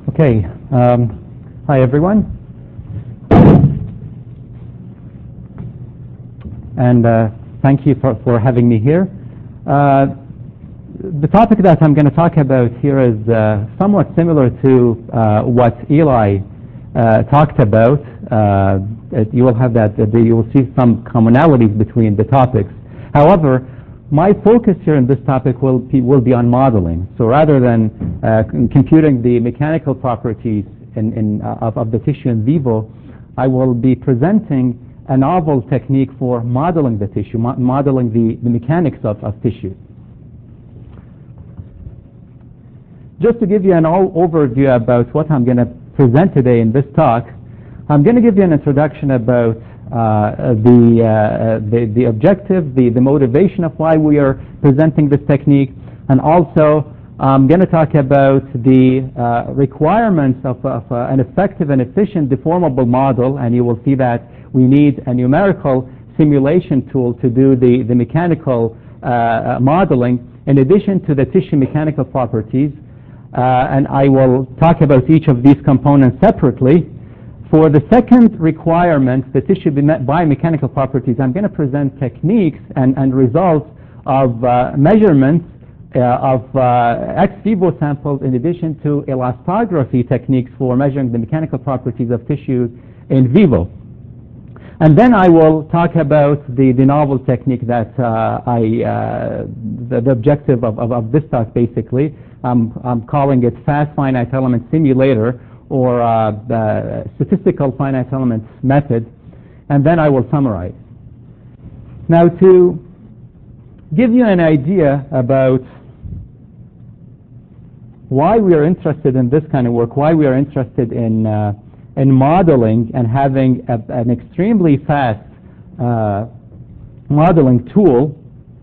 Okay. Hi, everyone. And thank you for having me here. The topic that I'm going to talk about here is somewhat similar to what Eli talked about. You will have that. You will see some commonalities between the topics. However, my focus here in this topic will be on modeling. So rather than computing the mechanical properties of the tissue in vivo, I will be presenting a novel technique for modeling the tissue, modeling the mechanics of tissue. Just to give you an overview about what I'm going to present today in this talk, I'm going to give you an introduction about the objective, the motivation of why we are presenting this technique, and also I'm going to talk about the requirements of an effective and efficient deformable model, and you will see that we need a numerical simulation tool to do the mechanical modeling in addition to the tissue mechanical properties, and I will talk about each of these components separately. For the second requirement, the tissue biomechanical properties, I'm going to present techniques and results of measurements of ex vivo samples in addition to elastography techniques for measuring the mechanical properties of tissues in vivo. And then I will talk about the novel technique that the objective of this talk basically. I'm calling it Fast Finite Element Simulator, or the statistical finite elements method, and then I will summarize. Now, to give you an idea about why we are interested in this kind of work, why we are interested in modeling and having an extremely fast modeling tool,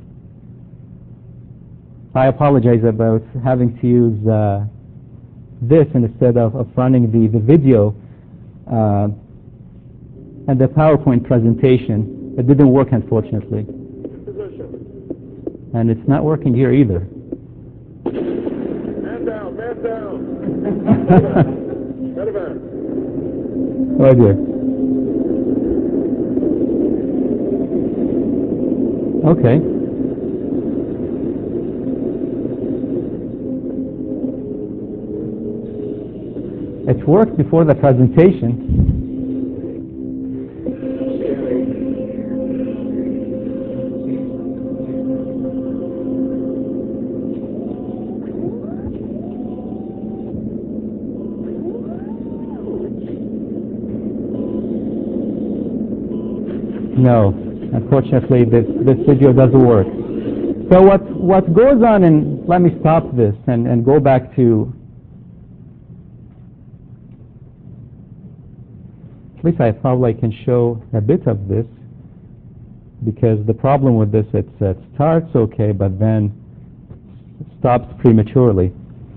I apologize about having to use this instead of running the video and the PowerPoint presentation. It didn't work, unfortunately. And it's not working here either. Man down, man down. Oh dear. Okay. It worked before the presentation. No, unfortunately, this video doesn't work. So what goes on, and let me stop this and go back to. At least I probably can show a bit of this, because the problem with this, it starts okay, but then it stops prematurely.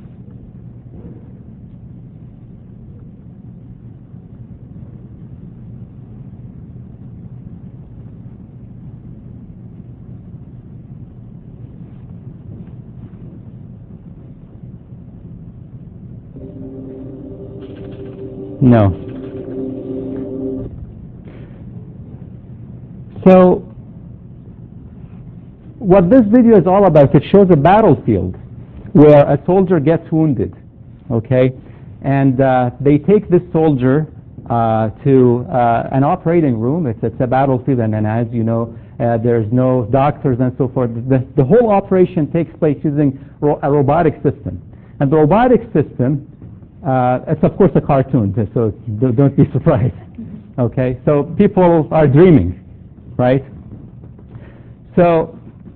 No. So what this video is all about, it shows a battlefield where a soldier gets wounded, okay? And they take this soldier to an operating room. It's a battlefield, and as you know, there's no doctors and so forth. The whole operation takes place using a robotic system. And the robotic system, it's of course a cartoon, so don't be surprised, okay? So people are dreaming. Right? So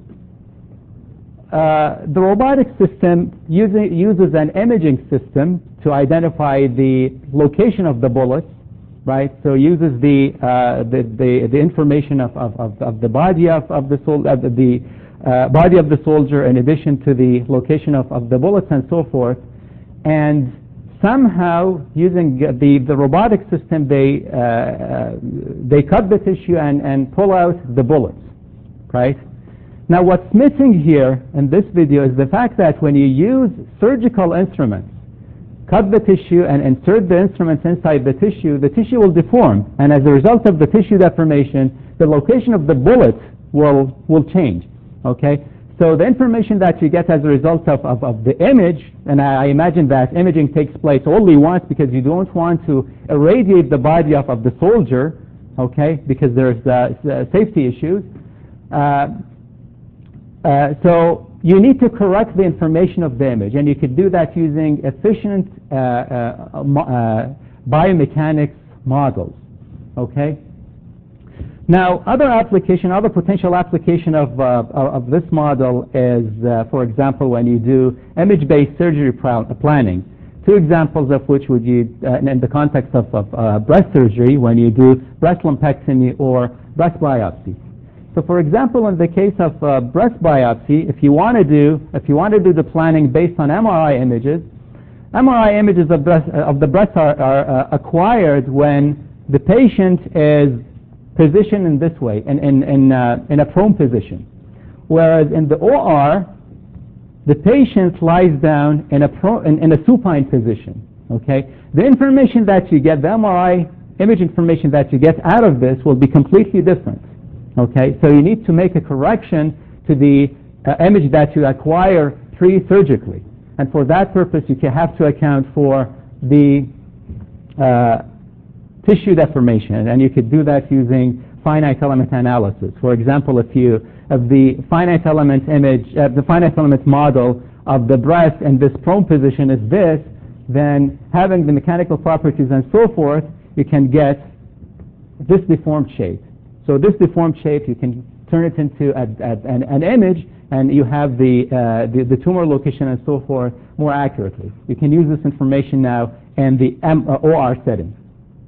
the robotic system uses an imaging system to identify the location of the bullets, right? So it uses the information of the body of the body of the soldier in addition to the location of the bullets and so forth, and somehow, using the robotic system, they cut the tissue and pull out the bullets, right? Now, what's missing here in this video is the fact that when you use surgical instruments cut the tissue and insert the instruments inside the tissue will deform. And as a result of the tissue deformation, the location of the bullet will change. Okay? So the information that you get as a result of the image, and I imagine that imaging takes place only once because you don't want to irradiate the body of the soldier, okay, because there's safety issues. So you need to correct the information of the image, and you could do that using efficient biomechanics models. Okay. Now, other potential application of this model is, for example, when you do image-based surgery planning. Two examples of which would you, in the context of breast surgery, when you do breast lumpectomy or breast biopsy. So, for example, in the case of breast biopsy, if you want to do the planning based on MRI images of the breast are acquired when the patient is positioned in this way, in a prone position, whereas in the OR, the patient lies down in a supine position. Okay, the information that you get, the MRI image information that you get out of this will be completely different. Okay, so you need to make a correction to the image that you acquire pre-surgically, and for that purpose you have to account for the tissue deformation, and you could do that using finite element analysis. For example, if the finite element image, the finite element model of the breast in this prone position is this, then having the mechanical properties and so forth, you can get this deformed shape. So this deformed shape, you can turn it into an image, and you have the tumor location and so forth more accurately. You can use this information now in the OR setting.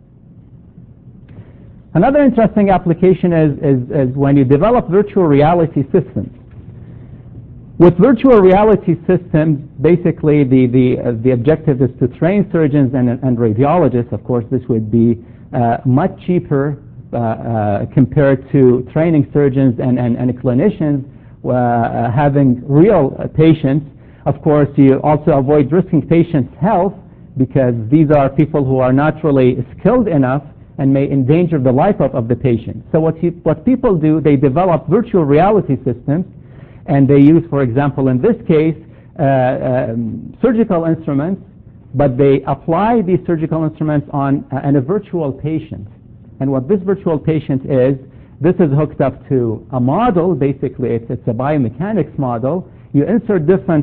Another interesting application is when you develop virtual reality systems. With virtual reality systems, basically the objective is to train surgeons and radiologists. Of course, this would be much cheaper compared to training surgeons and clinicians having real patients. Of course, you also avoid risking patients' health because these are people who are not really skilled enough and may endanger the life of the patient. So what people do, they develop virtual reality systems, and they use, for example, in this case, surgical instruments, but they apply these surgical instruments on a virtual patient. And what this virtual patient is, this is hooked up to a model. Basically, it's a biomechanics model. You insert different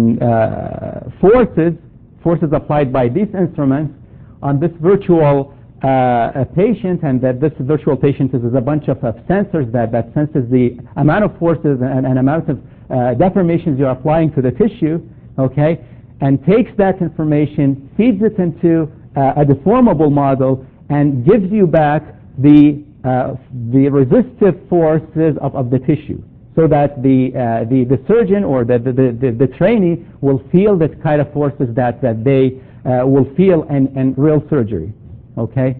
forces applied by these instruments on this virtual patient, and that this virtual patient is a bunch of sensors that senses the amount of forces and amount of deformations you're applying to the tissue, okay, and takes that information, feeds it into a deformable model, and gives you back the resistive forces of the tissue, so that the surgeon or the trainee will feel the kind of forces that they will feel in real surgery. Okay.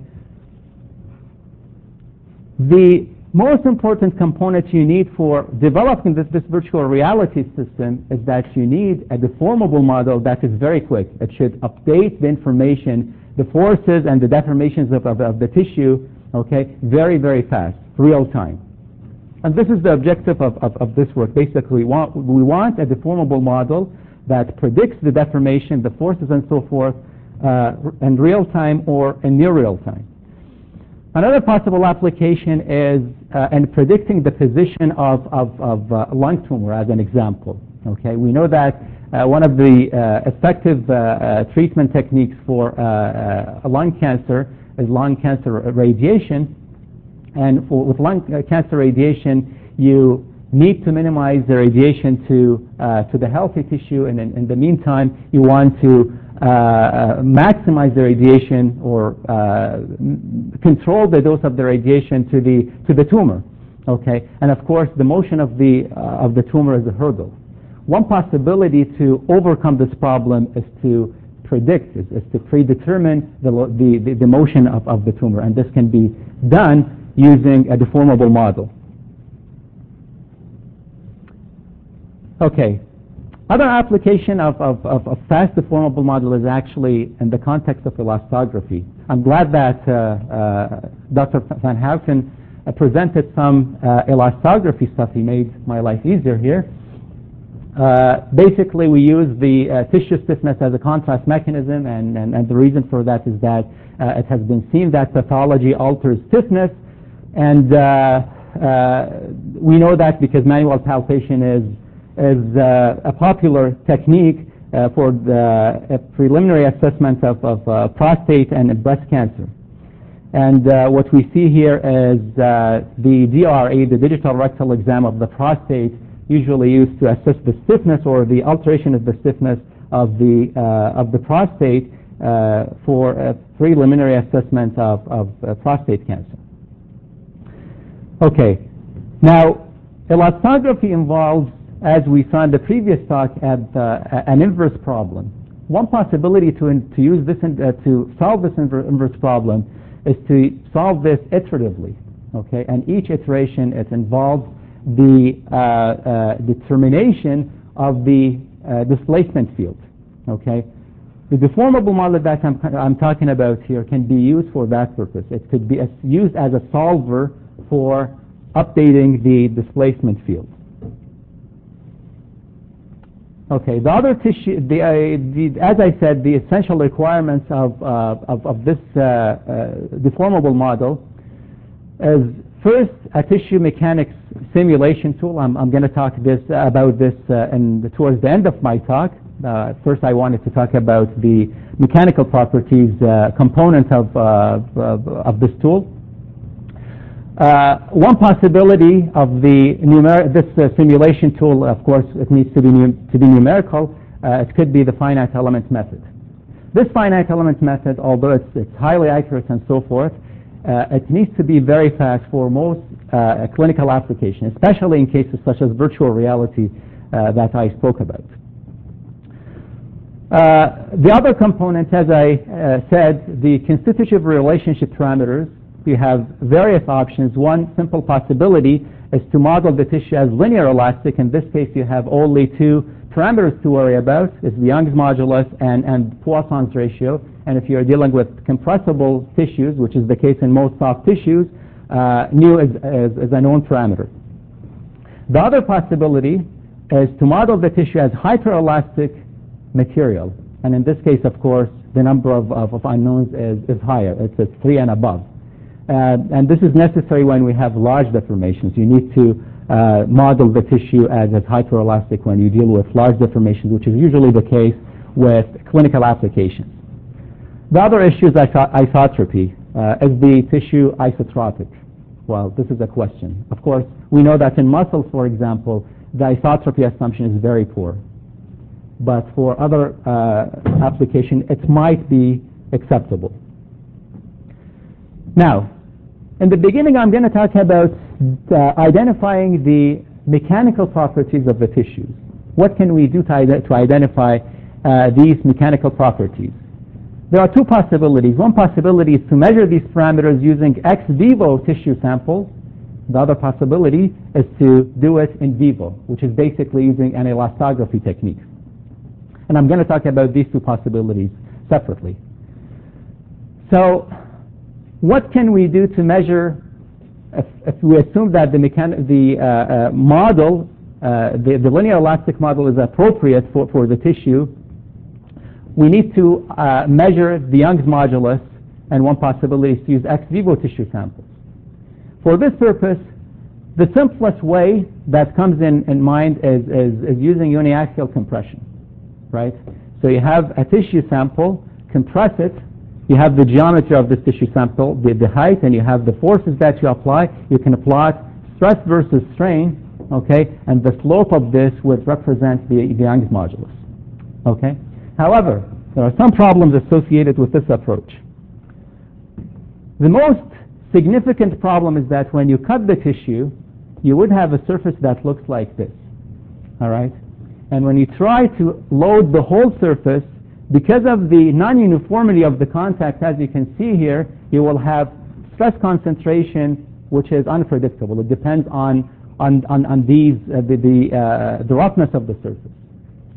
The most important component you need for developing this virtual reality system is that you need a deformable model that is very quick. It should update the information, the forces and the deformations of the tissue, okay, very, very fast, real time. And this is the objective of this work. Basically, we want a deformable model that predicts the deformation, the forces and so forth, in real time or in near real time. Another possible application is in predicting the position of lung tumor, as an example. Okay, we know that one of the effective treatment techniques for lung cancer is lung cancer radiation, and with lung cancer radiation, you need to minimize the radiation to the healthy tissue, and in the meantime, you want to maximize the radiation or control the dose of the radiation to the tumor. Okay, and of course, the motion of the tumor is a hurdle. One possibility to overcome this problem is to predict, is to predetermine the motion of the tumor, and this can be done using a deformable model. Okay. Other application of fast deformable model is actually in the context of elastography. I'm glad that Dr. Van Houten presented some elastography stuff. He made my life easier here. Basically, we use the tissue stiffness as a contrast mechanism, and the reason for that is that it has been seen that pathology alters stiffness, and we know that because manual palpation is a popular technique for the preliminary assessment of prostate and breast cancer. And what we see here is the DRE, the digital rectal exam of the prostate, usually used to assess the stiffness or the alteration of the stiffness of the prostate for a preliminary assessment of prostate cancer. Okay, now elastography involves, as we saw in the previous talk, an inverse problem. One possibility to use this to solve this inverse problem is to solve this iteratively. Okay, and each iteration it involves the determination of the displacement field. Okay, the deformable model that I'm talking about here can be used for that purpose. It could be used as a solver for updating the displacement field. Okay, the other tissue, as I said, the essential requirements of this deformable model is first a tissue mechanics simulation tool. I'm going to talk about this towards the end of my talk. First, I wanted to talk about the mechanical properties component of this tool. One possibility of this simulation tool, of course, it needs to be numerical. It could be the finite element method. This finite element method, although it's highly accurate and so forth, it needs to be very fast for most clinical applications, especially in cases such as virtual reality that I spoke about. The other component, as I said, the constitutive relationship parameters. We have various options. One simple possibility is to model the tissue as linear elastic. In this case, you have only two parameters to worry about. It's the Young's modulus and Poisson's ratio. And if you're dealing with compressible tissues, which is the case in most soft tissues, nu is a known parameter. The other possibility is to model the tissue as hyperelastic material. And in this case, of course, the number of unknowns is higher. It's 3 and above. And this is necessary when we have large deformations. You need to model the tissue as hyperelastic when you deal with large deformations, which is usually the case with clinical applications. The other issue is isotropy. Is the tissue isotropic? Well, this is a question. Of course, we know that in muscles, for example, the isotropy assumption is very poor. But for other application, it might be acceptable. Now, in the beginning, I'm going to talk about identifying the mechanical properties of the tissues. What can we do to identify these mechanical properties? There are two possibilities. One possibility is to measure these parameters using ex vivo tissue samples. The other possibility is to do it in vivo, which is basically using an elastography technique. And I'm going to talk about these two possibilities separately. So, what can we do to measure, if we assume that the model, the linear elastic model is appropriate for the tissue, we need to measure the Young's modulus, and one possibility is to use ex vivo tissue samples. For this purpose, the simplest way that comes in mind is using uniaxial compression, right? So you have a tissue sample, compress it, you have the geometry of this tissue sample, the height, and you have the forces that you apply. You can plot stress versus strain, okay, and the slope of this would represent the Young's modulus, okay. However, there are some problems associated with this approach. The most significant problem is that when you cut the tissue, you would have a surface that looks like this, all right? And when you try to load the whole surface, because of the non-uniformity of the contact, as you can see here, you will have stress concentration which is unpredictable. It depends on the roughness of the surface,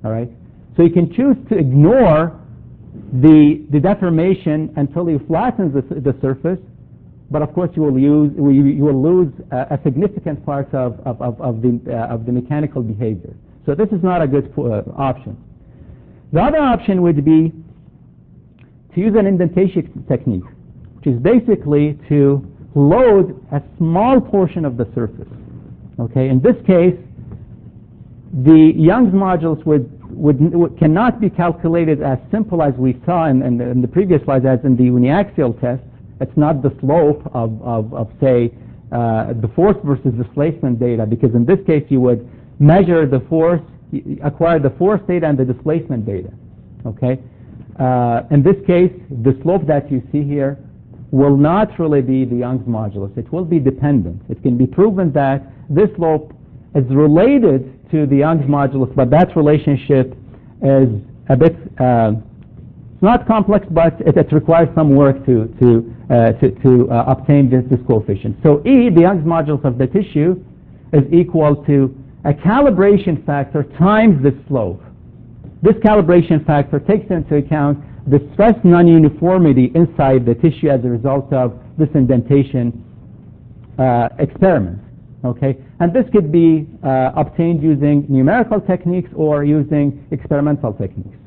All right. So you can choose to ignore the deformation until you flatten the surface, but of course you will lose a significant part of the mechanical behavior. So this is not a good option. The other option would be to use an indentation technique, which is basically to load a small portion of the surface. Okay. In this case, the Young's modulus cannot be calculated as simple as we saw in the previous slides, as in the uniaxial test. It's not the slope of say, the force versus displacement data, because in this case you would measure the force, acquire the force data and the displacement data. Okay. In this case, the slope that you see here will not really be the Young's modulus. It will be dependent. It can be proven that this slope is related to the Young's modulus, but that relationship is a bit, it's not complex, but it requires some work to obtain this coefficient. So E, the Young's modulus of the tissue, is equal to a calibration factor times the slope. This calibration factor takes into account the stress non-uniformity inside the tissue as a result of this indentation experiment. Okay, and this could be obtained using numerical techniques or using experimental techniques.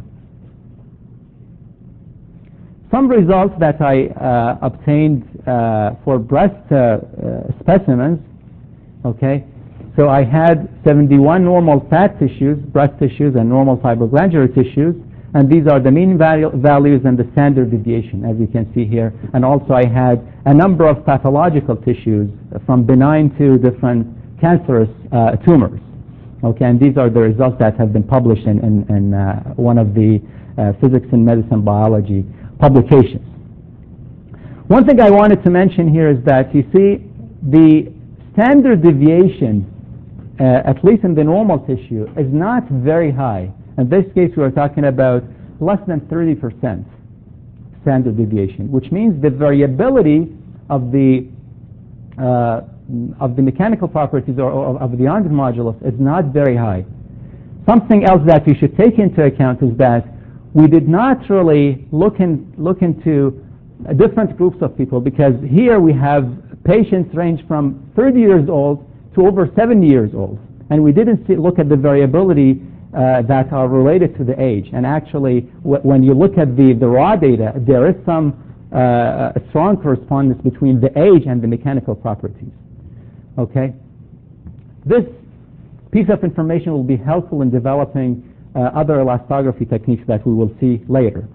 Some results that I obtained for breast specimens. Okay, so I had 71 normal fat tissues, breast tissues, and normal fibroglandular tissues, and these are the mean values and the standard deviation, as you can see here. And also I had a number of pathological tissues, from benign to different cancerous tumors. Okay, and these are the results that have been published in one of the Physics in Medicine Biology publications. One thing I wanted to mention here is that you see the standard deviation, at least in the normal tissue, is not very high. In this case, we are talking about less than 30% standard deviation, which means the variability of the mechanical properties or of the Young's modulus is not very high. Something else that you should take into account is that we did not really look into different groups of people, because here we have patients range from 30 years old to over 70 years old, and we didn't look at the variability that are related to the age. And actually, when you look at the raw data, there is some strong correspondence between the age and the mechanical properties. Okay, this piece of information will be helpful in developing other elastography techniques that we will see later.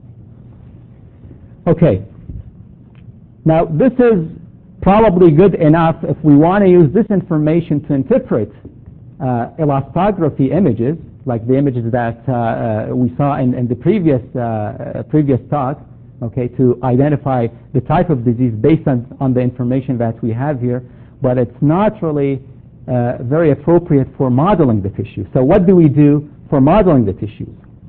Okay, now this is probably good enough if we want to use this information to interpret elastography images, like the images that we saw in the previous talk, okay, to identify the type of disease based on the information that we have here, but it's not really very appropriate for modeling the tissue. So what do we do for modeling the tissues?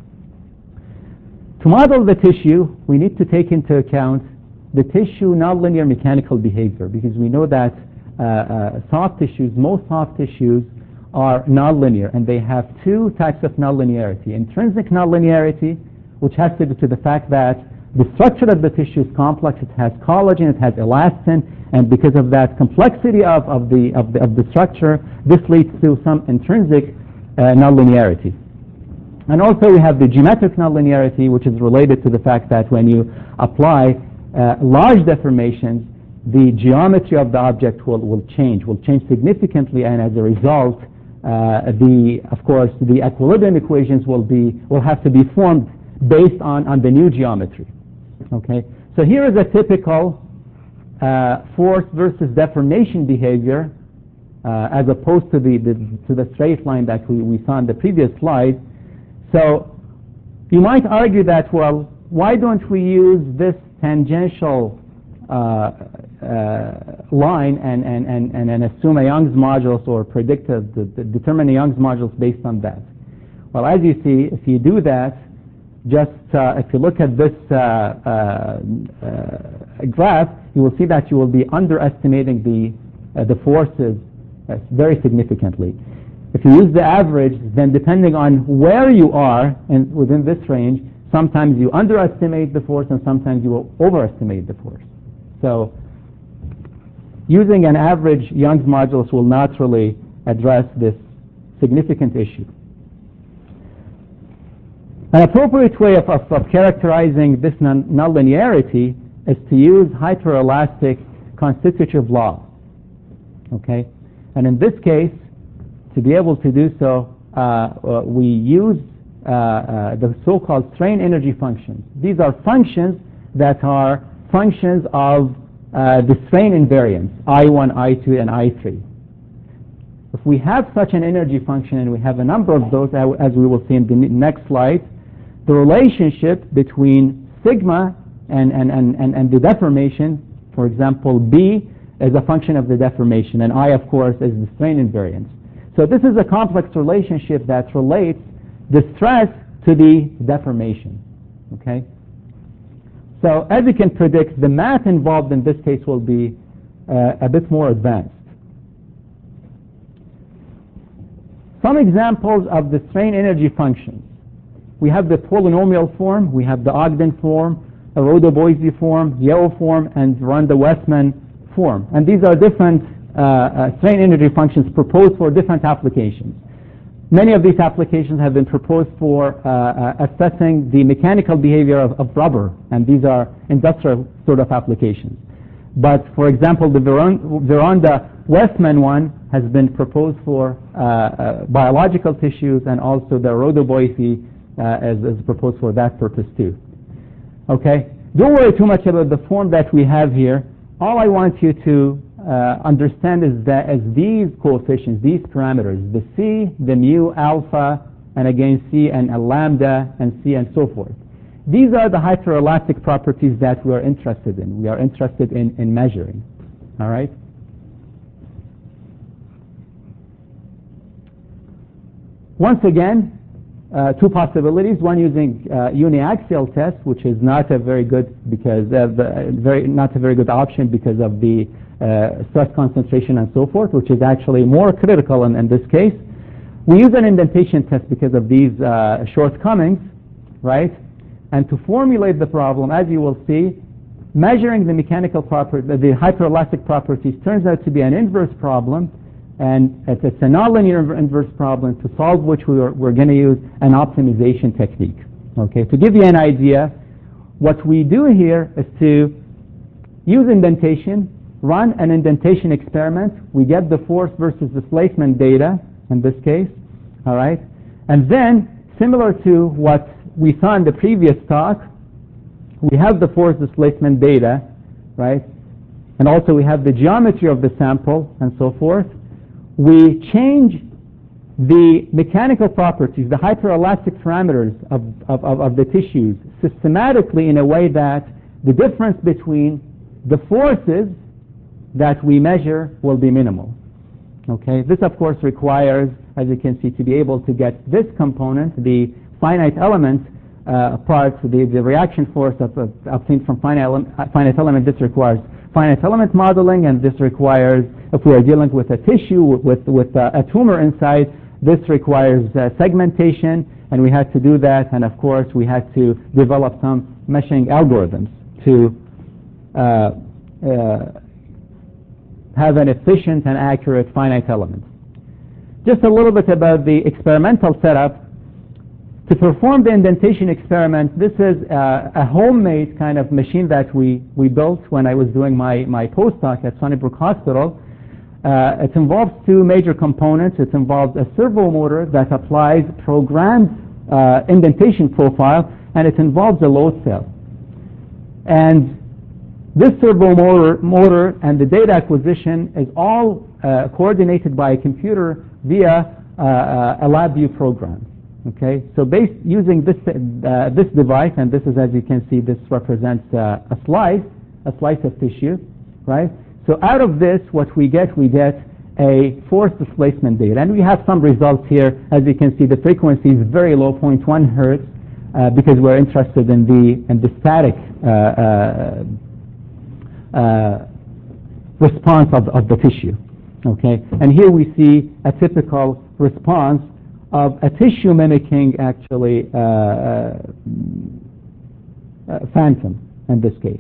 To model the tissue, we need to take into account the tissue nonlinear mechanical behavior, because we know that soft tissues, most soft tissues, are nonlinear, and they have two types of nonlinearity. Intrinsic nonlinearity, which has to do to the fact that the structure of the tissue is complex. It has collagen, it has elastin, and because of that complexity of the structure, this leads to some intrinsic nonlinearity. And also we have the geometric nonlinearity, which is related to the fact that when you apply large deformations, the geometry of the object will change significantly, and as a result, of course, the equilibrium equations will have to be formed based on the new geometry. Okay, so here is a typical force versus deformation behavior, as opposed to the straight line that we saw in the previous slide. So you might argue that, well, why don't we use this tangential line and assume a Young's modulus, or determine a Young's modulus based on that? Well, as you see, if you do that, just if you look at this graph, you will see that you will be underestimating the forces very significantly. If you use the average, then depending on where you are within this range, sometimes you underestimate the force and sometimes you will overestimate the force. So using an average Young's modulus will not really address this significant issue. An appropriate way of characterizing this nonlinearity is to use hyperelastic constitutive law. Okay? And in this case, to be able to do so, we use the so-called strain energy functions. These are functions that are functions of the strain invariance, I1, I2, and I3. If we have such an energy function, and we have a number of those, as we will see in the next slide, the relationship between sigma and the deformation, for example, B is a function of the deformation, and I, of course, is the strain invariance. So this is a complex relationship that relates the stress to the deformation. Okay? So as you can predict, the math involved in this case will be a bit more advanced. Some examples of the strain energy functions. We have the polynomial form, we have the Ogden form, a Rhoda-Boise form, Yeo form, and Randa-Westman form. And these are different strain energy functions proposed for different applications. Many of these applications have been proposed for assessing the mechanical behavior of rubber, and these are industrial sort of applications. But for example, the Randa-Westman one has been proposed for biological tissues, and also the Rhoda-Boise is proposed for that purpose too. Okay? Don't worry too much about the form that we have here. All I want you to understand is that as these coefficients, these parameters, the C, the mu, alpha, and again C and a lambda and C and so forth. These are the hyperelastic properties that we are interested in. We are interested in measuring. All right? Once again, two possibilities. One using uniaxial test, which is not a very good not a very good option because of the stress concentration and so forth, which is actually more critical in this case. We use an indentation test because of these shortcomings, right? And to formulate the problem, as you will see, measuring the mechanical property, the hyperelastic properties, turns out to be an inverse problem, and it's a nonlinear inverse problem, to solve which we're going to use an optimization technique. Okay, to give you an idea, what we do here is to use indentation, run an indentation experiment. We get the force versus displacement data in this case, all right? And then, similar to what we saw in the previous talk, we have the force displacement data, right? And also we have the geometry of the sample and so forth. We change the mechanical properties, the hyperelastic parameters of the tissues systematically in a way that the difference between the forces that we measure will be minimal. Okay, this of course requires, as you can see, to be able to get this component, the finite element part, the reaction force obtained from finite element. This requires finite element modeling, and this requires, if we are dealing with a tissue with a tumor inside, this requires segmentation, and we had to do that, and of course we had to develop some meshing algorithms to have an efficient and accurate finite element. Just a little bit about the experimental setup. To perform the indentation experiment, this is a homemade kind of machine that we built when I was doing my postdoc at Sunnybrook Hospital. It involves two major components. It involves a servo motor that applies programmed indentation profile, and it involves a load cell. And this servo motor and the data acquisition is all coordinated by a computer via a LabVIEW program. Okay, so using this device, and this is, as you can see, this represents a slice of tissue, right? So out of this, what we get a force displacement data, and we have some results here. As you can see, the frequency is very low, 0.1 hertz, because we're interested in the static response of the tissue. Okay, and here we see a typical response of a tissue mimicking actually phantom in this case.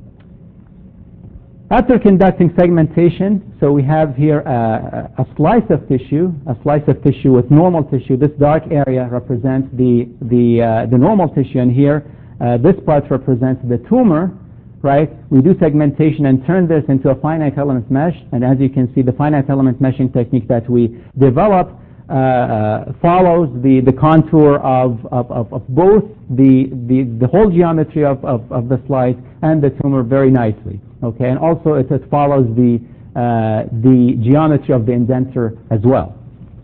After conducting segmentation, so we have here a slice of tissue with normal tissue. This dark area represents the normal tissue, and here this part represents the tumor, right? We do segmentation and turn this into a finite element mesh, and as you can see, the finite element meshing technique that we develop follows the contour of both the whole geometry of the slice and the tumor very nicely. Okay, and also it follows the geometry of the indenture as well.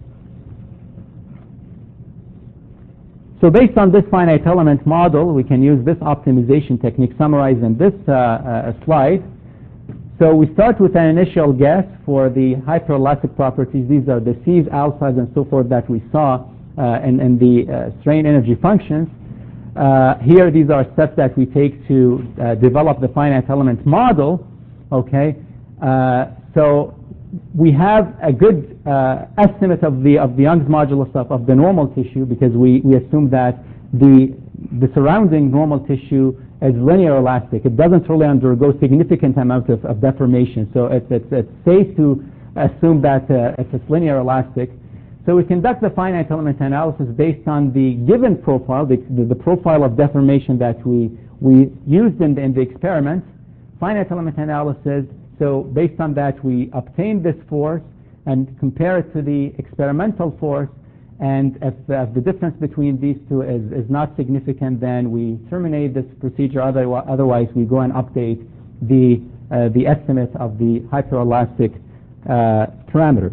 So based on this finite element model, we can use this optimization technique summarized in this slide. So we start with an initial guess for the hyperelastic properties. These are the C's, alphas, and so forth that we saw in the strain energy functions. Here, these are steps that we take to develop the finite element model. Okay, so we have a good estimate of the Young's modulus of the normal tissue, because we assume that the surrounding normal tissue is linear elastic. It doesn't really undergo significant amount of deformation, so it's safe to assume that it's linear elastic. So we conduct the finite element analysis based on the given profile, the profile of deformation that we used in the experiment. Finite element analysis, so based on that we obtain this force and compare it to the experimental force, and if the difference between these two is not significant, then we terminate this procedure. Otherwise we go and update the estimate of the hyperelastic parameter.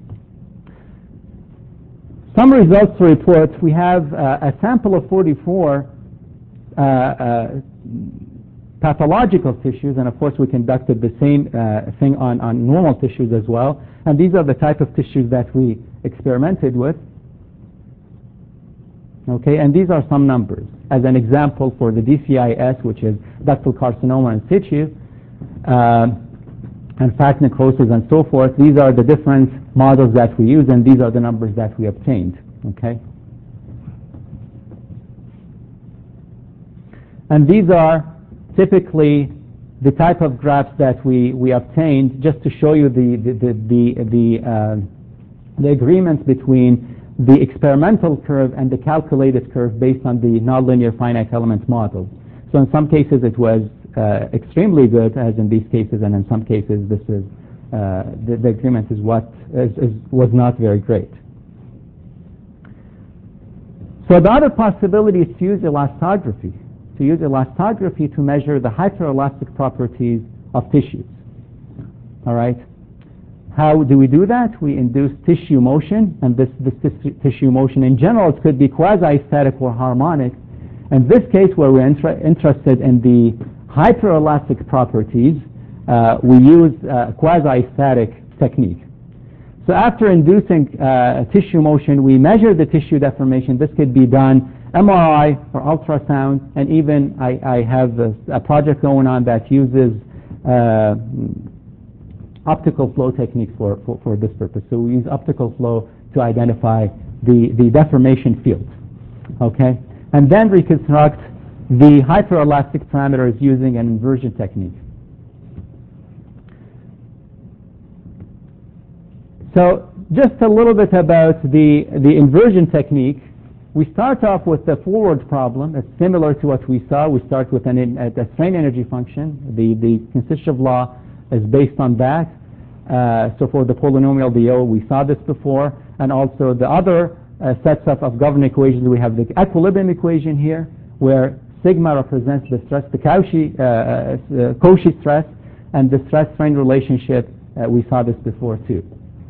Some results to report. We have a sample of 44 pathological tissues, and of course we conducted the same thing on normal tissues as well. And these are the type of tissues that we experimented with. Okay, and these are some numbers. As an example, for the DCIS, which is ductal carcinoma in situ, and fat necrosis and so forth, these are the different models that we use, and these are the numbers that we obtained. Okay, and these are typically the type of graphs that we obtained, just to show you the agreements between the experimental curve and the calculated curve based on the nonlinear finite element model. So in some cases it was extremely good, as in these cases, and in some cases this is the agreement was not very great. So the other possibility is to use elastography. To measure the hyperelastic properties of tissues. All right. How do we do that? We induce tissue motion, and this tissue motion in general, it could be quasi-static or harmonic. In this case, where we're interested in the hyperelastic properties, we use a quasi-static technique. So after inducing tissue motion, we measure the tissue deformation. This could be done MRI or ultrasound, and even I have a project going on that uses optical flow technique for this purpose. So we use optical flow to identify the deformation field. Okay, and then reconstruct the hyperelastic parameters using an inversion technique. So just a little bit about the inversion technique. We start off with the forward problem. It's similar to what we saw. We start with a strain energy function. The Konstantinov law is based on that. So for the polynomial DO, we saw this before, and also the other sets of governing equations. We have the equilibrium equation here, where sigma represents the stress, the Cauchy stress, and the stress-strain relationship. We saw this before too.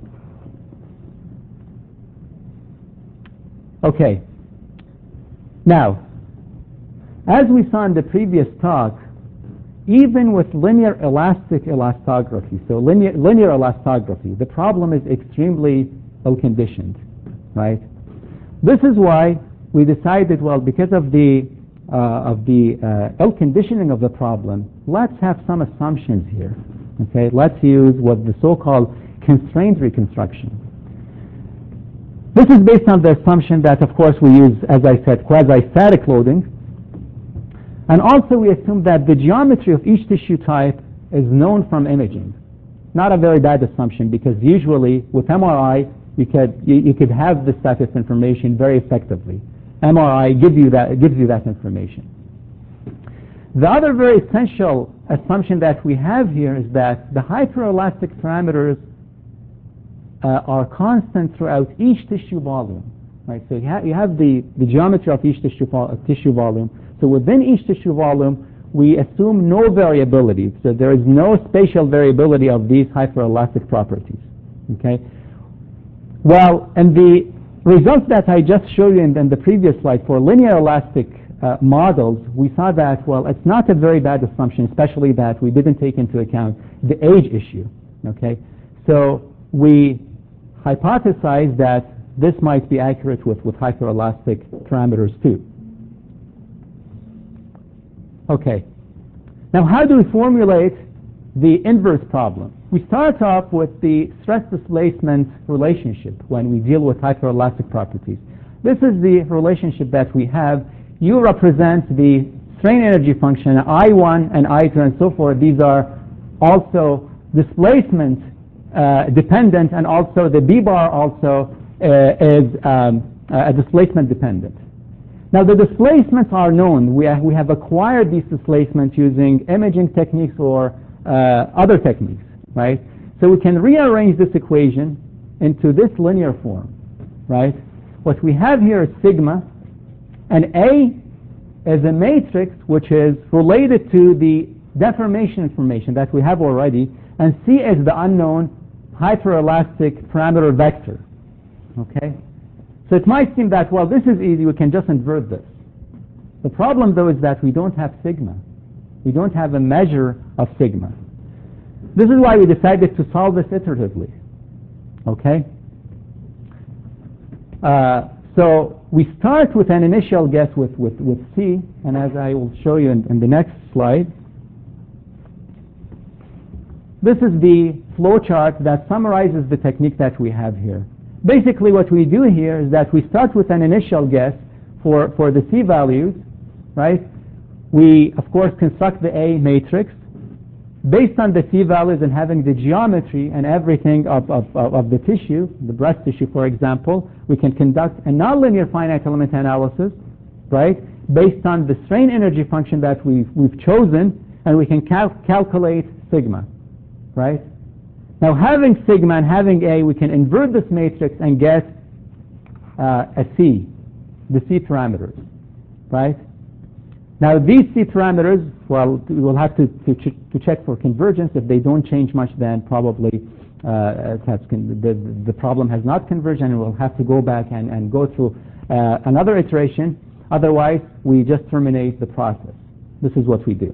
Okay. Now, as we saw in the previous talk, even with linear elastic elastography, so linear elastography, the problem is extremely ill-conditioned, right? This is why we decided, well, because of the ill-conditioning of the problem, let's have some assumptions here. Okay, let's use what the so-called constrained reconstruction. This is based on the assumption that, of course, we use, as I said, quasi-static loading. And also we assume that the geometry of each tissue type is known from imaging. Not a very bad assumption, because usually with MRI you could have this type of information very effectively. MRI gives you that information. The other very essential assumption that we have here is that the hyperelastic parameters are constant throughout each tissue volume. Right? So you have the geometry of each tissue volume. So within each tissue volume, we assume no variability. So there is no spatial variability of these hyperelastic properties. Okay? Well, and the results that I just showed you in the previous slide for linear elastic models, we saw that, well, it's not a very bad assumption, especially that we didn't take into account the age issue. Okay? So we hypothesized that this might be accurate with hyperelastic parameters too. Okay. Now, how do we formulate the inverse problem? We start off with the stress displacement relationship when we deal with hyperelastic properties. This is the relationship that we have. U represents the strain energy function, I1 and I2 and so forth. These are also displacement dependent, and also the B bar also is a displacement dependent. Now, the displacements are known. We have acquired these displacements using imaging techniques or other techniques, right? So we can rearrange this equation into this linear form, right? What we have here is sigma, and A is a matrix which is related to the deformation information that we have already, and C is the unknown hyperelastic parameter vector, okay? So it might seem that, well, this is easy, we can just invert this. The problem, though, is that we don't have sigma. We don't have a measure of sigma. This is why we decided to solve this iteratively, okay? So we start with an initial guess with C, and as I will show you in the next slide, this is the flow chart that summarizes the technique that we have here. Basically, what we do here is that we start with an initial guess for the C values, right? We, of course, construct the A matrix. Based on the C values and having the geometry and everything of the tissue, the breast tissue, for example, we can conduct a nonlinear finite element analysis, right? Based on the strain energy function that we've chosen, and we can calculate sigma, right? Now, having sigma and having A, we can invert this matrix and get a C, the C parameters, right? Now, these C parameters, well, we will have to check for convergence. If they don't change much, then probably the problem has not converged, and we'll have to go back and go through another iteration. Otherwise, we just terminate the process. This is what we do.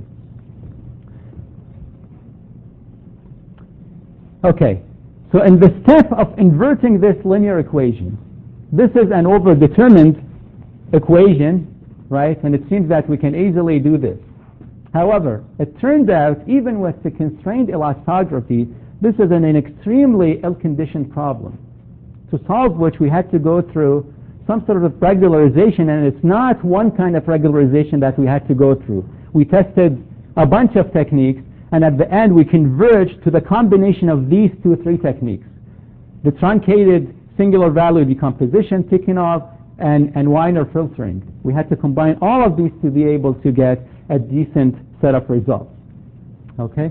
Okay, so in the step of inverting this linear equation, this is an overdetermined equation, right? And it seems that we can easily do this. However, it turns out, even with the constrained elastography, this is an extremely ill-conditioned problem, to solve which we had to go through some sort of regularization, and it's not one kind of regularization that we had to go through. We tested a bunch of techniques, and at the end we converged to the combination of these three techniques: the truncated singular value decomposition, Tikhonov, and Wiener filtering. We had to combine all of these to be able to get a decent set of results. Okay?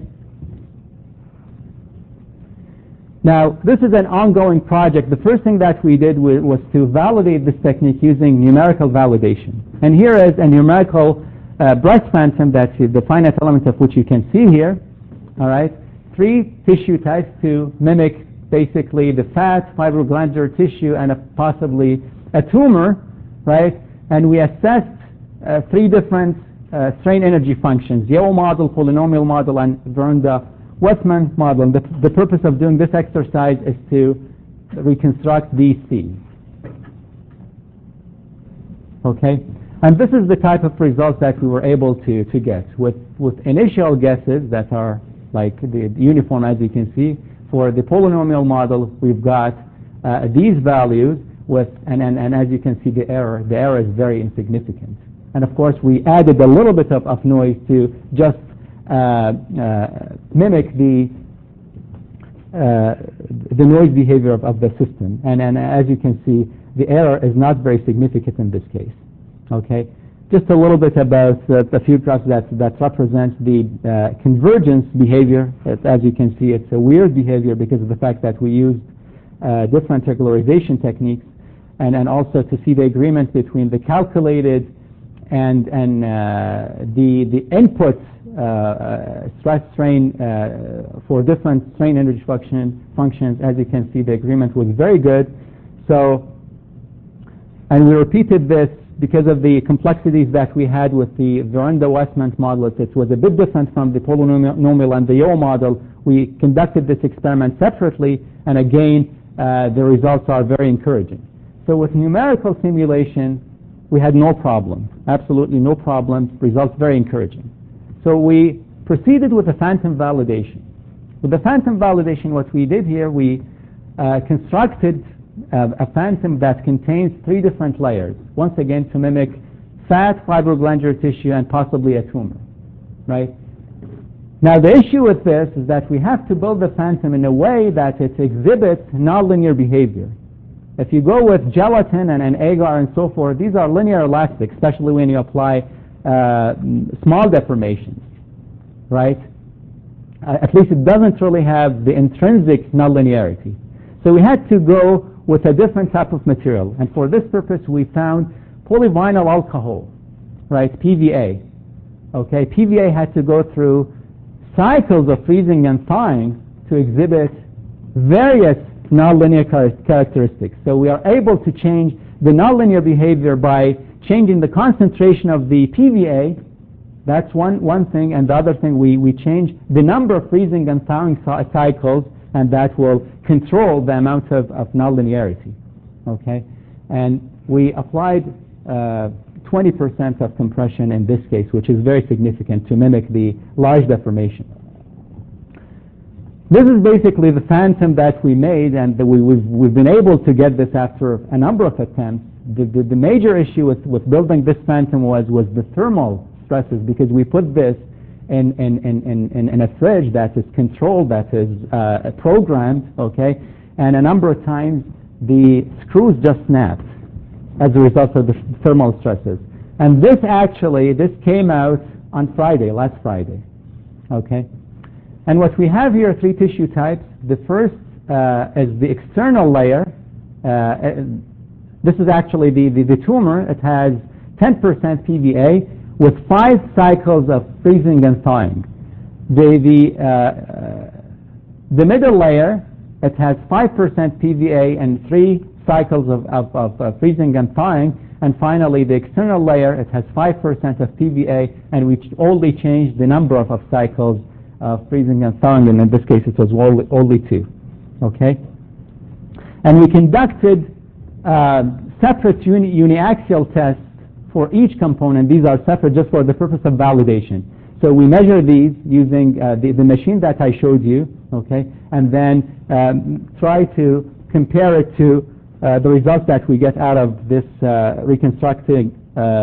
Now, this is an ongoing project. The first thing that we did was to validate this technique using numerical validation. And here is a numerical breast phantom, that's the finite element of which you can see here. All right? 3 tissue types to mimic basically the fat, fibroglandular tissue, and possibly a tumor, right? And we assessed 3 different strain energy functions: Yeo model, polynomial model, and Vernda-Westman model. And the purpose of doing this exercise is to reconstruct these C's. Okay? And this is the type of results that we were able to get with initial guesses that are like the uniform, as you can see, for the polynomial model, we've got these values with, and as you can see, the error is very insignificant. And of course, we added a little bit of noise to just mimic the noise behavior of the system. And as you can see, the error is not very significant in this case. Okay, just a little bit about a few graphs that represent the convergence behavior. As you can see, it's a weird behavior because of the fact that we use different regularization techniques, and also to see the agreement between the calculated and the input stress strain for different strain energy functions. As you can see, the agreement was very good. So, and we repeated this because of the complexities that we had with the Veranda-Westman model. It was a bit different from the polynomial and the Yale model. We conducted this experiment separately, and again, the results are very encouraging. So with numerical simulation, we had no problem, absolutely no problem, results very encouraging. So we proceeded with the phantom validation. With the phantom validation, what we did here, we constructed a phantom that contains 3 different layers, once again to mimic fat, fibroglandular tissue, and possibly a tumor, right? Now the issue with this is that we have to build the phantom in a way that it exhibits nonlinear behavior. If you go with gelatin and agar and so forth, these are linear elastic, especially when you apply small deformations, right? At least it doesn't really have the intrinsic nonlinearity. So we had to go with a different type of material, and for this purpose we found polyvinyl alcohol, right, PVA. Okay, PVA had to go through cycles of freezing and thawing to exhibit various nonlinear characteristics. So we are able to change the nonlinear behavior by changing the concentration of the PVA. That's one thing, and the other thing, we change the number of freezing and thawing cycles, and that will control the amount of nonlinearity. Okay, and we applied 20% of compression in this case, which is very significant to mimic the large deformation. This is basically the phantom that we made, and we've been able to get this after a number of attempts. The major issue with building this phantom was the thermal stresses, because we put this in a fridge that is controlled, that is programmed, okay, and a number of times the screws just snapped as a result of the thermal stresses. And this came out on Friday, last Friday, okay. And what we have here are 3 tissue types. The first is the external layer. This is actually the tumor. It has 10% PVA with 5 cycles of freezing and thawing. The middle layer, it has 5% PVA and 3 cycles of freezing and thawing. And finally, the external layer, it has 5% of PVA, and we only changed the number of cycles of freezing and thawing, and in this case it was only 2. Okay? And we conducted separate uniaxial tests for each component. These are separate just for the purpose of validation. So we measure these using the machine that I showed you, okay, and then try to compare it to the results that we get out of this reconstructing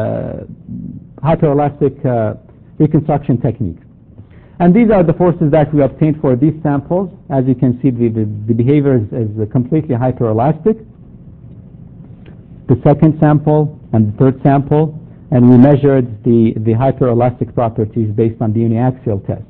hyperelastic reconstruction technique. And these are the forces that we obtained for these samples. As you can see, the behavior is completely hyperelastic. The second sample and the third sample, and we measured the hyperelastic properties based on the uniaxial test.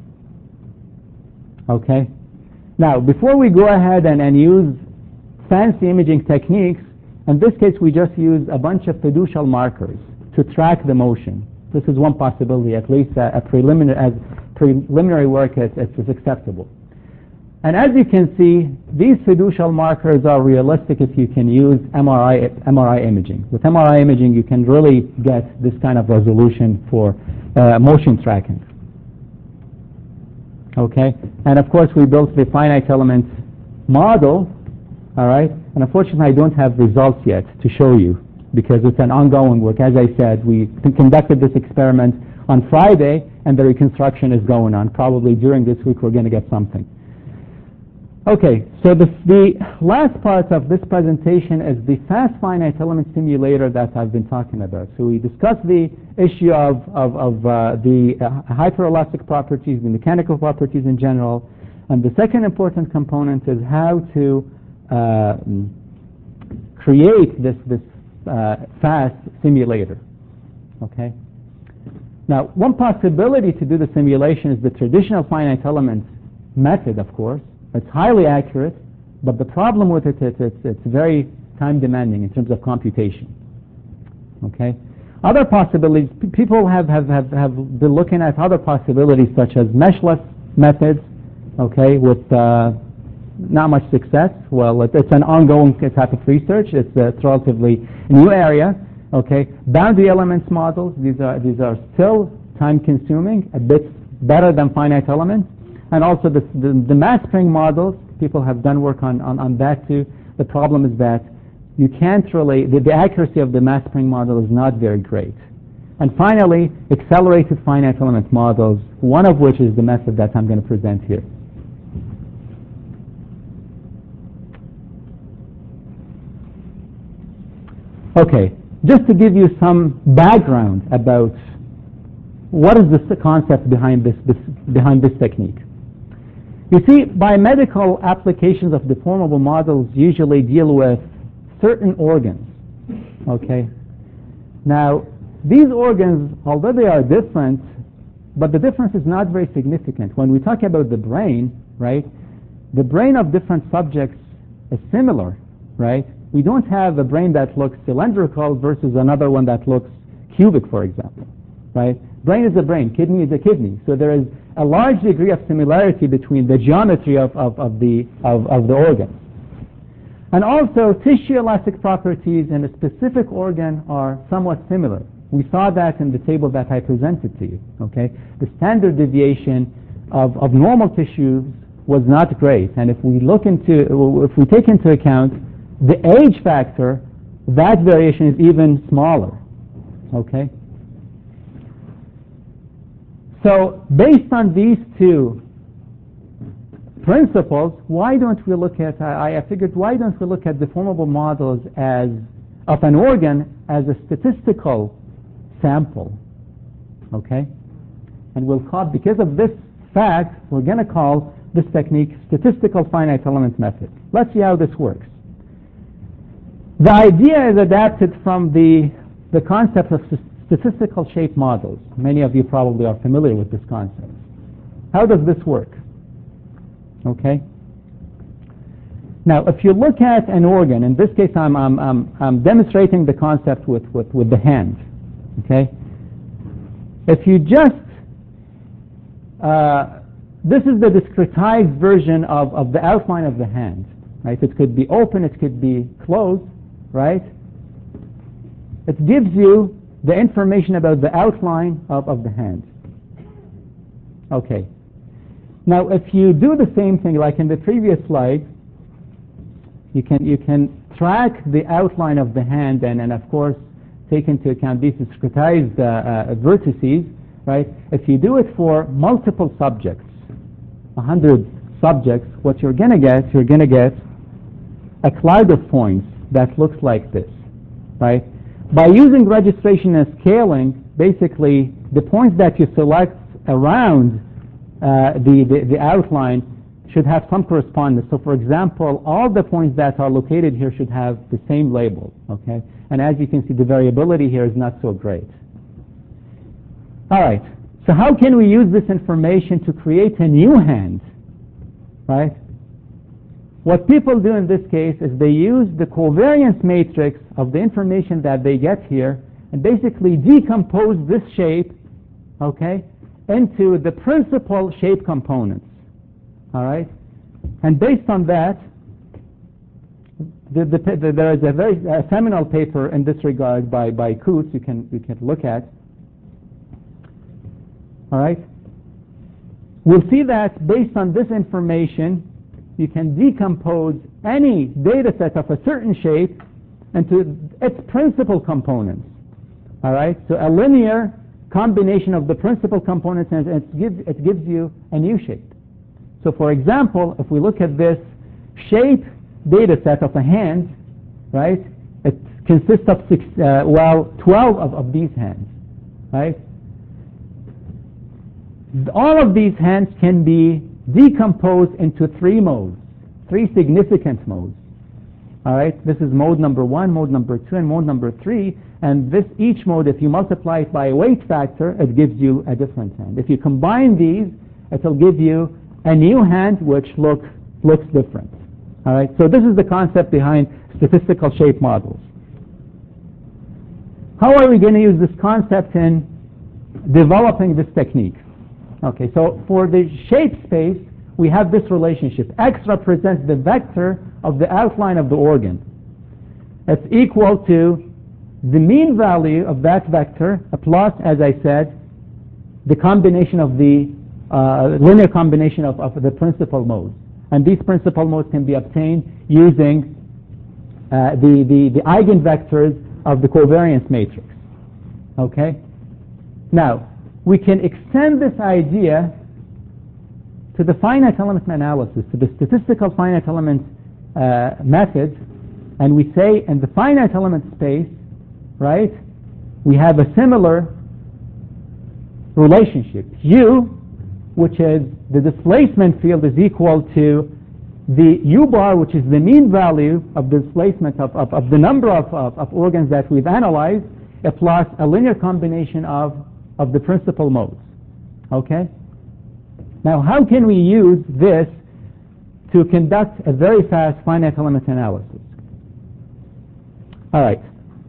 Okay? Now, before we go ahead and use fancy imaging techniques, in this case we just use a bunch of fiducial markers to track the motion. This is one possibility, at least as preliminary work it's acceptable. And as you can see, these fiducial markers are realistic if you can use MRI imaging. With MRI imaging, you can really get this kind of resolution for motion tracking. Okay, and of course we built the finite element model. All right, and unfortunately I don't have results yet to show you because it's an ongoing work. As I said, we conducted this experiment on Friday, and the reconstruction is going on. Probably during this week we're going to get something. Okay, so the last part of this presentation is the fast finite element simulator that I've been talking about. So we discussed the issue of the hyperelastic properties, the mechanical properties in general, and the second important component is how to create this fast simulator. Okay. Now, one possibility to do the simulation is the traditional finite element method, of course. It's highly accurate, but the problem with it is it's very time demanding in terms of computation. Okay. Other possibilities, people have been looking at other possibilities such as meshless methods, okay, with not much success. Well, it's an ongoing type of research. It's a relatively new area. Okay, boundary elements models. These are still time consuming, a bit better than finite elements. And also the mass spring models, people have done work on that too. The problem is that you can't really, the accuracy of the mass spring model is not very great. And finally, accelerated finite element models, one of which is the method that I'm going to present here. Okay, just to give you some background about what is the concept behind this technique. You see, biomedical applications of deformable models usually deal with certain organs. Okay. Now, these organs, although they are different, but the difference is not very significant. When we talk about the brain, right, the brain of different subjects is similar, right? We don't have a brain that looks cylindrical versus another one that looks cubic, for example, right? Brain is a brain, kidney is a kidney. So there is a large degree of similarity between the geometry of the organ. And also, tissue elastic properties in a specific organ are somewhat similar. We saw that in the table that I presented to you. Okay, the standard deviation of normal tissues was not great, and if we take into account the age factor, that variation is even smaller. Okay. So, based on these two principles, why don't we look at? I figured, why don't we look at deformable models of an organ as a statistical sample? Okay, and we'll call, because of this fact, we're going to call this technique statistical finite element method. Let's see how this works. The idea is adapted from the concept of statistical shape models. Many of you probably are familiar with this concept. How does this work? Okay. Now, if you look at an organ, in this case, I'm demonstrating the concept with the hand. Okay. If you just this is the discretized version of the outline of the hand. Right. It could be open. It could be closed. Right. It gives you the information about the outline of the hand. Okay. Now, if you do the same thing like in the previous slide, you can track the outline of the hand and of course take into account these discretized vertices. Right. If you do it for multiple subjects, 100 subjects, what you're going to get a cloud of points that looks like this. Right. By using registration and scaling, basically the points that you select around the outline should have some correspondence. So, for example, all the points that are located here should have the same label. Okay, and as you can see, the variability here is not so great. All right. So, how can we use this information to create a new hand? Right. What people do in this case is they use the covariance matrix of the information that they get here and basically decompose this shape, okay, into the principal shape components. All right, and based on that, there is a very seminal paper in this regard by Coutts you can look at. All right, we'll see that based on this information, you can decompose any data set of a certain shape into its principal components. All right, so a linear combination of the principal components, and it gives you a new shape. So, for example, if we look at this shape data set of a hand, right? It consists of 12 of these hands, right? All of these hands can be decomposed into 3 modes, 3 significant modes. All right, this is mode number 1, mode number 2, and mode number 3. And each mode, if you multiply it by a weight factor, it gives you a different hand. If you combine these, it will give you a new hand which looks different. All right, so this is the concept behind statistical shape models. How are we going to use this concept in developing this technique? Okay, so for the shape space, we have this relationship. X represents the vector of the outline of the organ. It's equal to the mean value of that vector plus, as I said, the combination of the linear combination of the principal modes. And these principal modes can be obtained using the eigenvectors of the covariance matrix. Okay? Now, we can extend this idea to the finite element analysis, to the statistical finite element method, and we say in the finite element space, right, we have a similar relationship. U, which is the displacement field, is equal to the U bar, which is the mean value of the displacement of the number of organs that we've analyzed, plus a linear combination of the principal modes. Okay? Now, how can we use this to conduct a very fast finite element analysis? All right.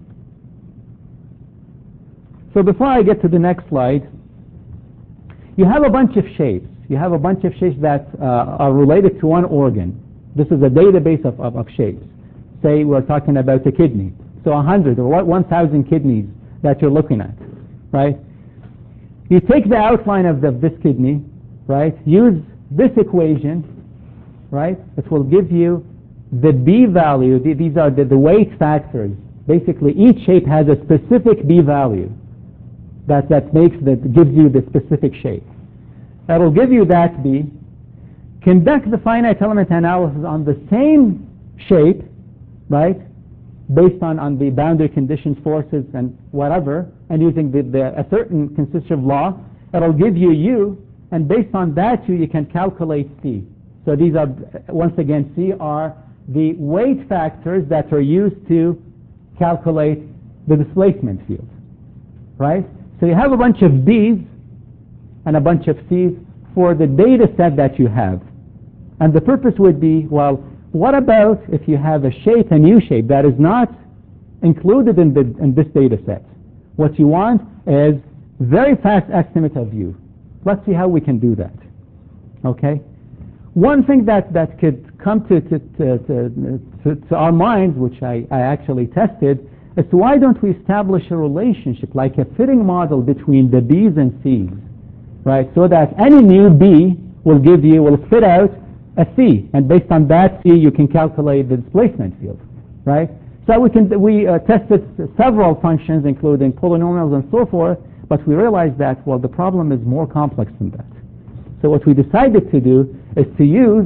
So before I get to the next slide, you have a bunch of shapes. You have a bunch of shapes that are related to one organ. This is a database of shapes. Say we're talking about a kidney. So 100 or 1,000 kidneys that you're looking at, right? You take the outline of this kidney, right? Use this equation, right? It will give you the B value. These are the weight factors. Basically, each shape has a specific B value that gives you the specific shape. That will give you that B. Conduct the finite element analysis on the same shape, right? Based on the boundary conditions, forces, and whatever, and using a certain constitutive law, it will give you U, and based on that U, you can calculate C. So these are, once again, C are the weight factors that are used to calculate the displacement field, right? So you have a bunch of B's and a bunch of C's for the data set that you have. And the purpose would be, well, what about if you have a shape, a new shape, that is not included in this data set? What you want is very fast estimate of U. Let's see how we can do that. Okay? One thing that could come to our minds, which I actually tested, is why don't we establish a relationship, like a fitting model between the B's and C's, right? So that any new B will spit out a C, and based on that C, you can calculate the displacement field, right? So we tested several functions, including polynomials and so forth, but we realized that, well, the problem is more complex than that. So what we decided to do is to use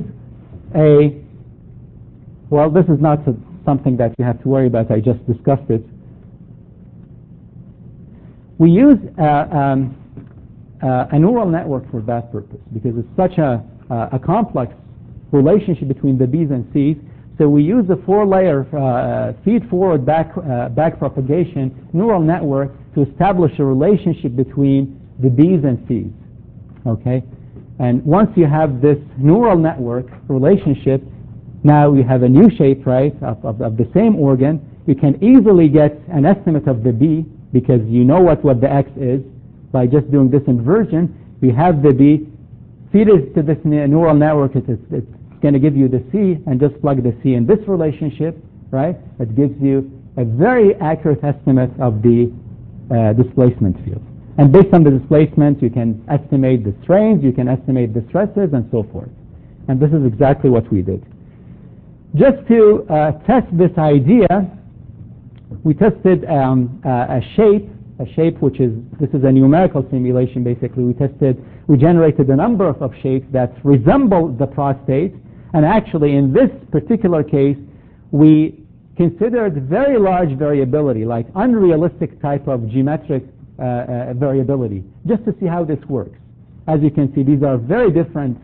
this is not something that you have to worry about, I just discussed it. We use a neural network for that purpose, because it's such a complex relationship between the B's and C's. So we use a 4-layer feed-forward back propagation neural network to establish a relationship between the B's and C's. Okay? And once you have this neural network relationship, now we have a new shape, right, of the same organ. You can easily get an estimate of the B, because you know what the X is by just doing this inversion. We have the B, feed it to this neural network, it's going to give you the C, and just plug the C in this relationship, right? It gives you a very accurate estimate of the displacement field. And based on the displacement, you can estimate the strains, you can estimate the stresses, and so forth. And this is exactly what we did. Just to test this idea, we tested a shape which this is a numerical simulation basically. We generated a number of shapes that resemble the prostate, And actually, in this particular case, we considered very large variability, like unrealistic type of geometric variability, just to see how this works. As you can see, these are very different,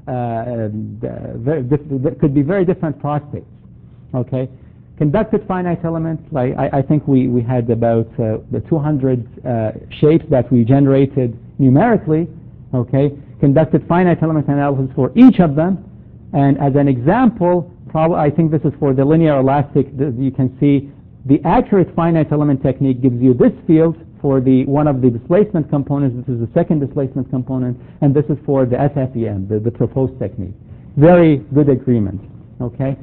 could be very different prostates. Okay, conducted finite elements. Like I think we had about the 200 shapes that we generated numerically. Okay, conducted finite element analysis for each of them, and as an example, I think this is for the linear elastic. You can see the accurate finite element technique gives you this field for one of the displacement components. This is the second displacement component, and this is for the SFEM, the proposed technique. Very good agreement. Okay.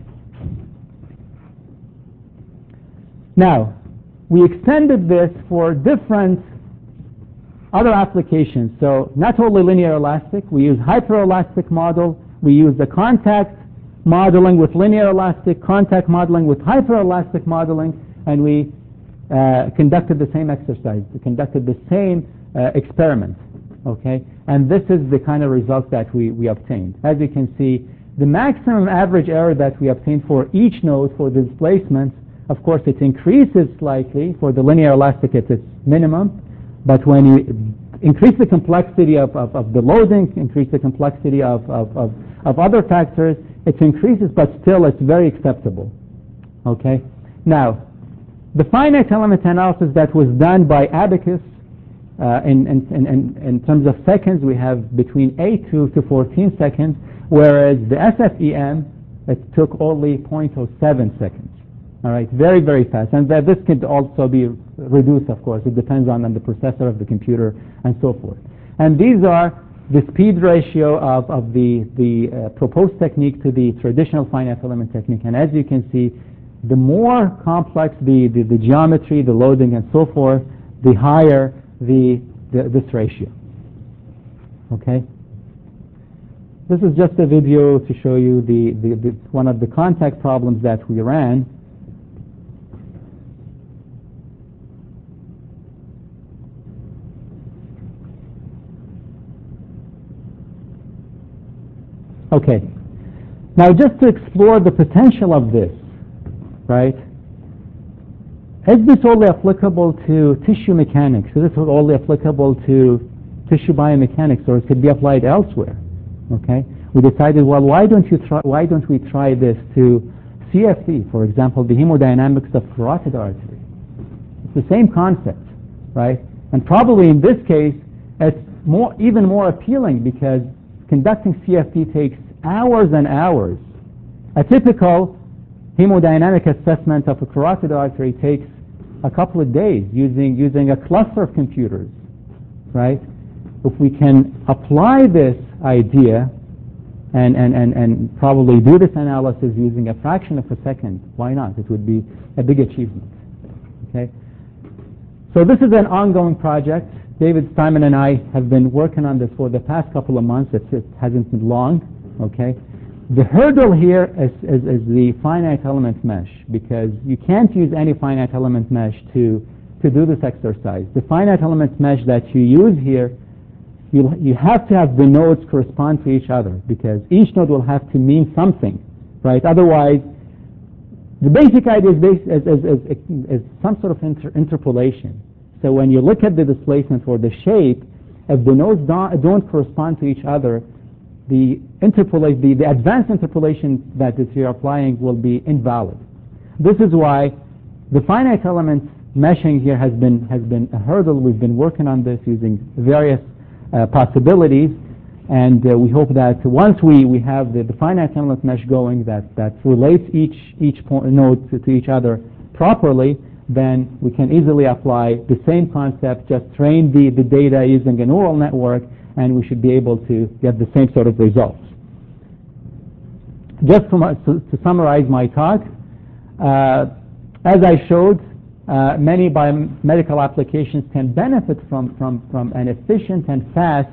Now, we extended this for different other applications. So not only linear elastic, we use hyperelastic model. We use the contact modeling with linear elastic, contact modeling with hyperelastic modeling, and we conducted the same exercise. We conducted the same experiment. Okay, and this is the kind of results that we obtained. As you can see, the maximum average error that we obtained for each node for the displacement, of course, it increases slightly for the linear elastic at its minimum, but when you increase the complexity of the loading, increase the complexity of other factors, it increases, but still it's very acceptable. Okay. Now, the finite element analysis that was done by Abaqus, in terms of seconds, we have between 8 to 14 seconds, whereas the SFEM, it took only 0.07 seconds. All right, very, very fast. And this could also be reduced, of course. It depends on the processor of the computer and so forth. And these are the speed ratio of the proposed technique to the traditional finite element technique. And as you can see, the more complex the geometry, the loading, and so forth, the higher this ratio. Okay. This is just a video to show you one of the contact problems that we ran. Okay. Now, just to explore the potential of this, right? Is this only applicable to tissue mechanics? Is this only applicable to tissue biomechanics, or it could be applied elsewhere? Okay. We decided, well, why don't we try this to CFD, for example, the hemodynamics of carotid artery? It's the same concept, right? And probably in this case, it's even more appealing because conducting CFD takes hours and hours. A typical hemodynamic assessment of a carotid artery takes a couple of days using a cluster of computers, right? If we can apply this idea and probably do this analysis using a fraction of a second, why not? It would be a big achievement. Okay. So this is an ongoing project. David Simon and I have been working on this for the past couple of months. It hasn't been long. Okay. The hurdle here is the finite element mesh, because you can't use any finite element mesh to do this exercise. The finite element mesh that you use here, you have to have the nodes correspond to each other, because each node will have to mean something, right? Otherwise, the basic idea is some sort of interpolation. So when you look at the displacement or the shape, if the nodes don't correspond to each other, the advanced interpolation that you're applying will be invalid. This is why the finite element meshing here has been a hurdle. We've been working on this using various possibilities, and we hope that once we have the finite element mesh going that relates each node to each other properly, then we can easily apply the same concept, just train the data using a neural network, and we should be able to get the same sort of results. Just to summarize my talk, as I showed, many biomedical applications can benefit from an efficient and fast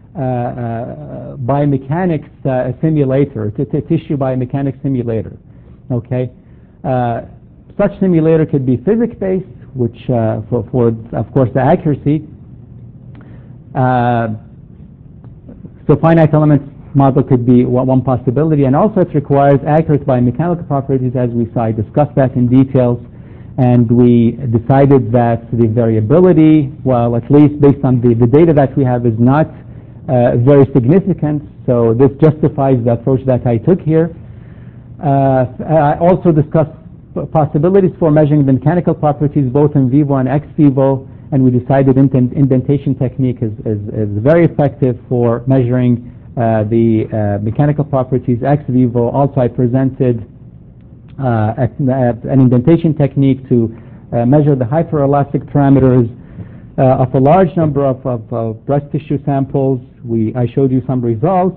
biomechanics simulator, tissue biomechanics simulator. Okay, such simulator could be physics-based, which for of course the accuracy. So finite element model could be one possibility. And also it requires accurate biomechanical properties, as we saw. I discussed that in details. And we decided that the variability, well, at least based on the data that we have, is not very significant. So this justifies the approach that I took here. I also discussed possibilities for measuring the mechanical properties both in vivo and ex vivo, and we decided indentation technique is very effective for measuring the mechanical properties ex vivo. Also, I presented an indentation technique to measure the hyperelastic parameters of a large number of breast tissue samples. I showed you some results.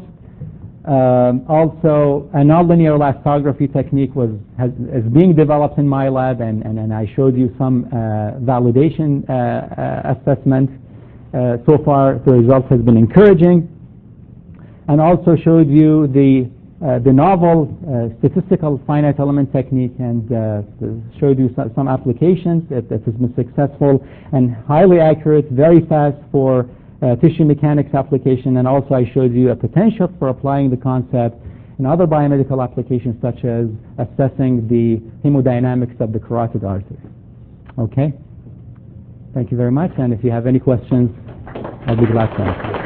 Also, a nonlinear elastography technique is being developed in my lab, and I showed you some validation assessment. So far, the results have been encouraging, and also showed you the novel statistical finite element technique, and showed you some applications that has been successful and highly accurate, very fast for tissue mechanics application. And also I showed you a potential for applying the concept in other biomedical applications, such as assessing the hemodynamics of the carotid artery. Okay? Thank you very much, and if you have any questions, I'll be glad to answer.